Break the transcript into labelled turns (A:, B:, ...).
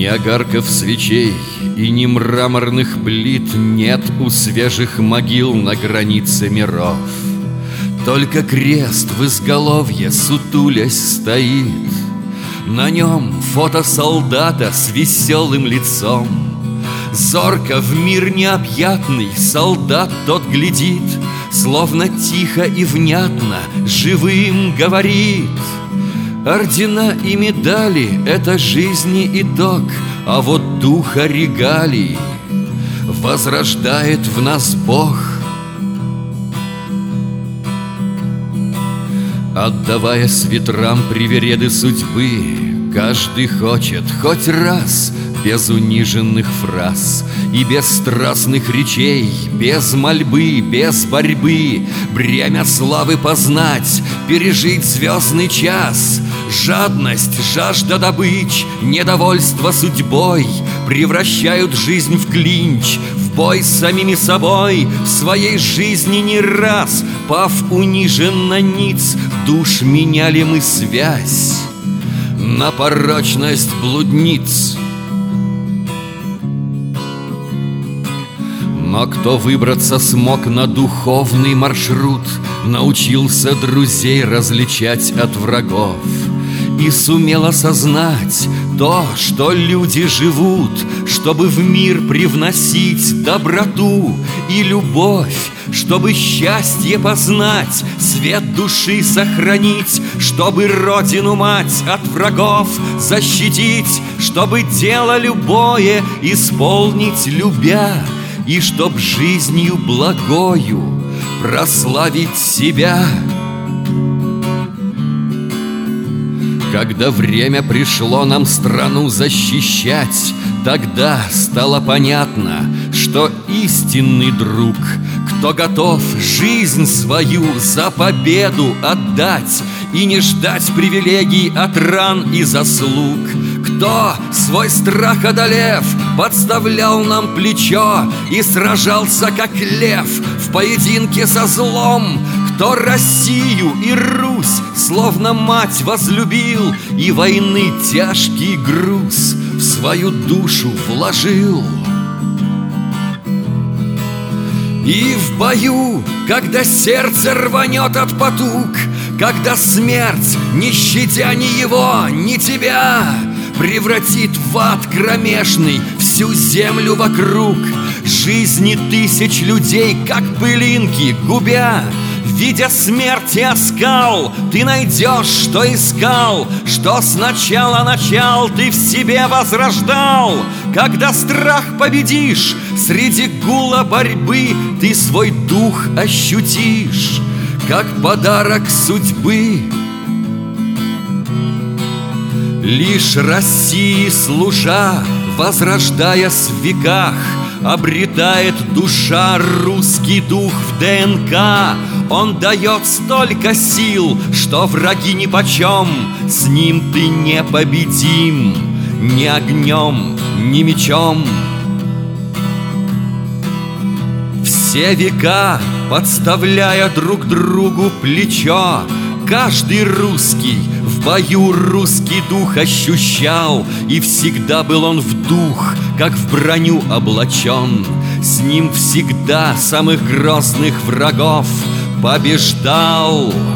A: Ни огарков свечей и ни мраморных плит нет у свежих могил на границе миров. Только крест в изголовье, сутулясь, стоит. На нем фото солдата с веселым лицом. Зорко в мир необъятный солдат тот глядит, словно тихо и внятно живым говорит. Ордена и медали — это жизни итог, а вот духа регалий возрождает в нас Бог. Отдаваясь ветрам привереды судьбы, каждый хочет хоть раз без униженных фраз и без страстных речей, без мольбы, без борьбы, бремя славы познать, пережить звездный час. Жадность, жажда добыч, недовольство судьбой превращают жизнь в клинч, в бой с самими собой. В своей жизни не раз, пав униженно ниц, душ меняли мы связь на порочность блудниц. Но кто выбраться смог на духовный маршрут, научился друзей различать от врагов и сумел осознать то, что люди живут, чтобы в мир привносить доброту и любовь, чтобы счастье познать, свет души сохранить, чтобы родину мать от врагов защитить, чтобы дело любое исполнить любя, и чтоб жизнью благою прославить себя. Когда время пришло нам страну защищать, тогда стало понятно, что истинный друг, кто готов жизнь свою за победу отдать и не ждать привилегий от ран и заслуг, кто, свой страх одолев, подставлял нам плечо и сражался, как лев, в поединке со злом, кто Россию и Русь словно мать возлюбил и войны тяжкий груз в свою душу вложил. И в бою, когда сердце рванет от потуг, когда смерть, не щадя ни его, ни тебя, превратит в ад кромешный всю землю вокруг, жизни тысяч людей, как пылинки, губя, видя смерти оскал, ты найдешь, что искал, что сначала начал ты в себе возрождал. Когда страх победишь, среди гула борьбы ты свой дух ощутишь, как подарок судьбы. Лишь России служа, возрождаясь в веках, обретает душа русский дух в ДНК. Он дает столько сил, что враги нипочем, с ним ты непобедим ни огнем, ни мечом. Все века, подставляя друг другу плечо, каждый русский в бою русский дух ощущал, и всегда был он в дух, как в броню облачен. С ним всегда самых грозных врагов побеждал.